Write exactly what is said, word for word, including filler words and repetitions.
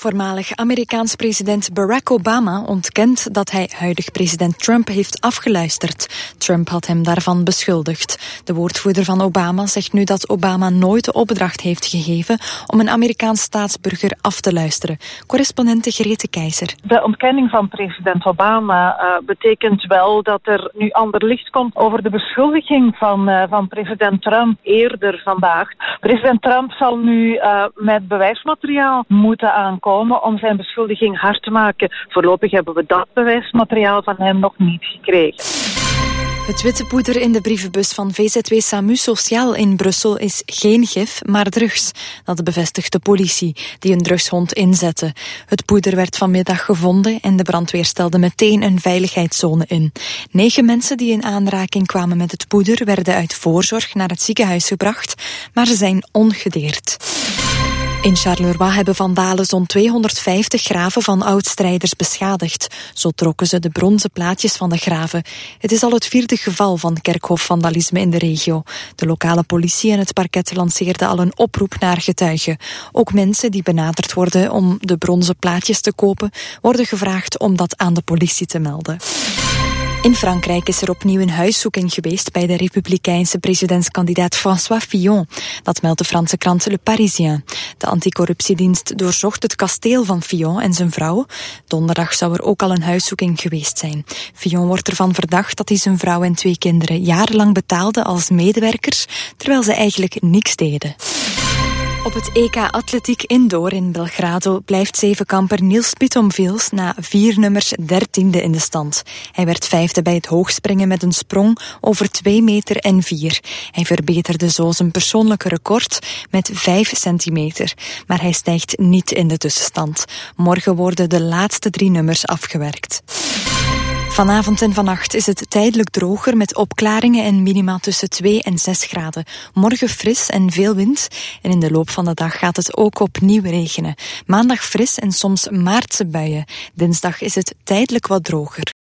Voormalig Amerikaans president Barack Obama ontkent dat hij huidig president Trump heeft afgeluisterd. Trump had hem daarvan beschuldigd. De woordvoerder van Obama zegt nu dat Obama nooit de opdracht heeft gegeven om een Amerikaans staatsburger af te luisteren. Correspondente Grete Keizer. De ontkenning van president Obama uh, betekent wel dat er nu ander licht komt over de beschuldiging van, uh, van president Trump eerder vandaag. President Trump zal nu uh, met bewijsmateriaal moeten aankomen om zijn beschuldiging hard te maken. Voorlopig hebben we dat bewijsmateriaal van hem nog niet gekregen. Het witte poeder in de brievenbus van V Z W SAMU Sociaal in Brussel is geen gif, maar drugs. Dat bevestigt de politie, die een drugshond inzette. Het poeder werd vanmiddag gevonden en de brandweer stelde meteen een veiligheidszone in. Negen mensen die in aanraking kwamen met het poeder werden uit voorzorg naar het ziekenhuis gebracht, maar ze zijn ongedeerd. In Charleroi hebben vandalen zo'n tweehonderdvijftig graven van oudstrijders beschadigd. Zo trokken ze de bronzen plaatjes van de graven. Het is al het vierde geval van kerkhofvandalisme in de regio. De lokale politie en het parket lanceerden al een oproep naar getuigen. Ook mensen die benaderd worden om de bronzen plaatjes te kopen, worden gevraagd om dat aan de politie te melden. In Frankrijk is er opnieuw een huiszoeking geweest bij de republikeinse presidentskandidaat François Fillon. Dat meldt de Franse krant Le Parisien. De anticorruptiedienst doorzocht het kasteel van Fillon en zijn vrouw. Donderdag zou er ook al een huiszoeking geweest zijn. Fillon wordt ervan verdacht dat hij zijn vrouw en twee kinderen jarenlang betaalde als medewerkers, terwijl ze eigenlijk niks deden. Op het E K Atletiek Indoor in Belgrado blijft zevenkamper Niels Pitomvils na vier nummers dertiende in de stand. Hij werd vijfde bij het hoogspringen met een sprong over twee meter en vier. Hij verbeterde zo zijn persoonlijke record met vijf centimeter. Maar hij stijgt niet in de tussenstand. Morgen worden de laatste drie nummers afgewerkt. Vanavond en vannacht is het tijdelijk droger met opklaringen en minima tussen twee en zes graden. Morgen fris en veel wind en in de loop van de dag gaat het ook opnieuw regenen. Maandag fris en soms maartse buien. Dinsdag is het tijdelijk wat droger.